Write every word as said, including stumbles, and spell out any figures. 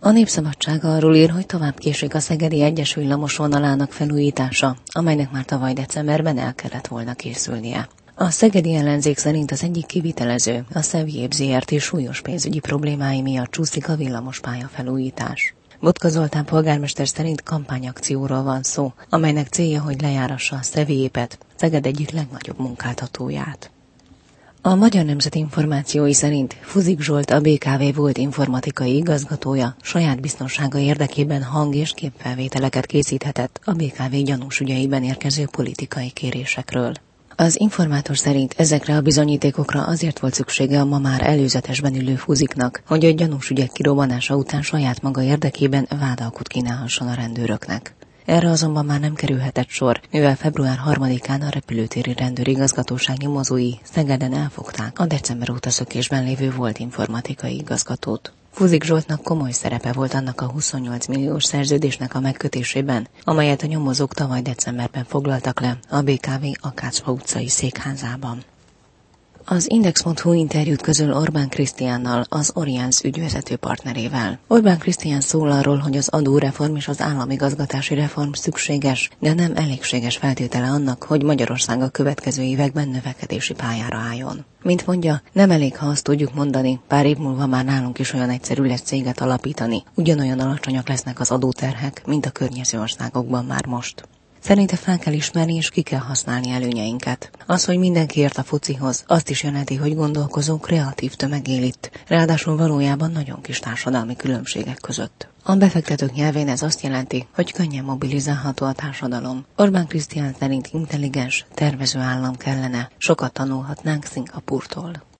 A Népszabadság arról ír, hogy tovább késik a Szegedi egyes villamos vonalának felújítása, amelynek már tavaly decemberben el kellett volna készülnie. A szegedi ellenzék szerint az egyik kivitelező, a Szevjép zé er té súlyos pénzügyi problémái miatt csúszik a villamospálya felújítás. Botka Zoltán polgármester szerint kampányakcióról van szó, amelynek célja, hogy lejárassa a Szevjépet, Szeged egyik legnagyobb munkáltatóját. A Magyar Nemzet információi szerint Fuzik Zsolt, a bé ká vé volt informatikai igazgatója saját biztonsága érdekében hang- és képfelvételeket készíthetett a bé ká vé gyanús ügyeiben érkező politikai kérésekről. Az informátor szerint ezekre a bizonyítékokra azért volt szüksége a ma már előzetesben ülő Fuziknak, hogy a gyanús ügyek kirobbanása után saját maga érdekében vádalkut kínálhasson a rendőröknek. Erre azonban már nem kerülhetett sor, mivel február harmadikán a repülőtéri rendőrigazgatóság nyomozói Szegeden elfogták a december óta szökésben lévő volt informatikai igazgatót. Fuzik Zsoltnak komoly szerepe volt annak a huszonnyolc milliós szerződésnek a megkötésében, amelyet a nyomozók tavaly decemberben foglaltak le a bé ká vé Akácfa utcai székházában. Az Index pont hu interjút közöl Orbán Krisztiánnal, az Oriens ügyvezető partnerével. Orbán Krisztián szól arról, hogy az adóreform és az államigazgatási reform szükséges, de nem elégséges feltétele annak, hogy Magyarország a következő években növekedési pályára álljon. Mint mondja, nem elég, ha azt tudjuk mondani, pár év múlva már nálunk is olyan egyszerű lesz céget alapítani, ugyanolyan alacsonyak lesznek az adóterhek, mint a környező országokban már most. Szerinte fel kell ismerni és ki kell használni előnyeinket. Az, hogy mindenki ért a focihoz, azt is jelenti, hogy gondolkozó, kreatív tömeg él itt, ráadásul valójában nagyon kis társadalmi különbségek között. A befektetők nyelvén ez azt jelenti, hogy könnyen mobilizálható a társadalom. Orbán Krisztián szerint intelligens, tervező állam kellene, sokat tanulhatnánk Szingapúrtól.